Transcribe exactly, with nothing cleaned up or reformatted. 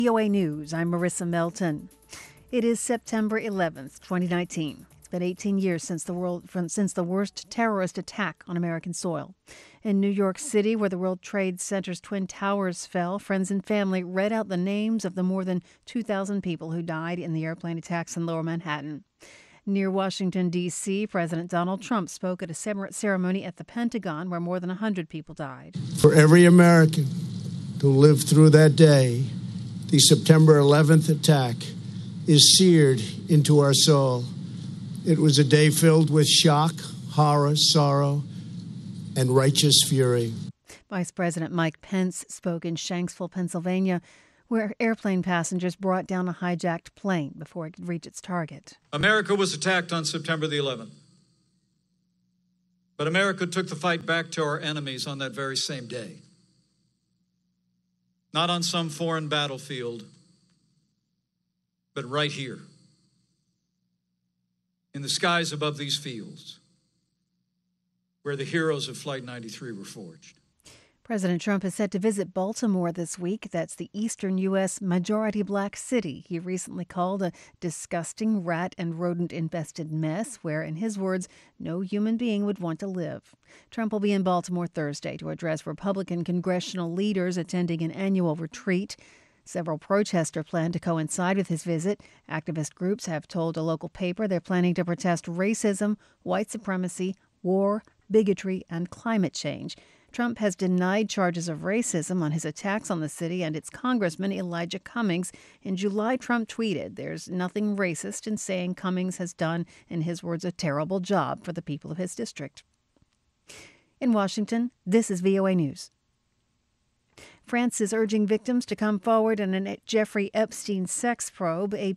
V O A News, I'm Marissa Melton. It is September eleventh, twenty nineteen. It's been eighteen years since the world from, since the worst terrorist attack on American soil. In New York City, where the World Trade Center's Twin Towers fell, friends and family read out the names of the more than two thousand people who died in the airplane attacks in Lower Manhattan. Near Washington, D C, President Donald Trump spoke at a ceremony at the Pentagon where more than one hundred people died. For every American who lived through that day, the September eleventh attack is seared into our soul. It was a day filled with shock, horror, sorrow, and righteous fury. Vice President Mike Pence spoke in Shanksville, Pennsylvania, where airplane passengers brought down a hijacked plane before it could reach its target. America was attacked on September the eleventh. But America took the fight back to our enemies on that very same day. Not on some foreign battlefield, but right here, in the skies above these fields, where the heroes of Flight ninety-three were forged. President Trump is set to visit Baltimore this week. That's the eastern U S majority black city he recently called a disgusting rat and rodent-infested mess where, in his words, no human being would want to live. Trump will be in Baltimore Thursday to address Republican congressional leaders attending an annual retreat. Several protesters plan to coincide with his visit. Activist groups have told a local paper they're planning to protest racism, white supremacy, war, bigotry, and climate change. Trump has denied charges of racism on his attacks on the city and its Congressman Elijah Cummings. In July, Trump tweeted, "There's nothing racist in saying Cummings has done, in his words, a terrible job for the people of his district." In Washington, this is V O A News. France is urging victims to come forward in a Jeffrey Epstein sex probe. A